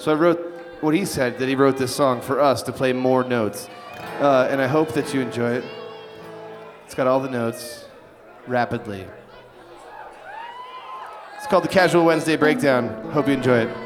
So I wrote what he said, that he wrote this song for us to play more notes. And I hope that you enjoy it. It's got all the notes rapidly. It's called the Casual Wednesday Breakdown. Hope you enjoy it.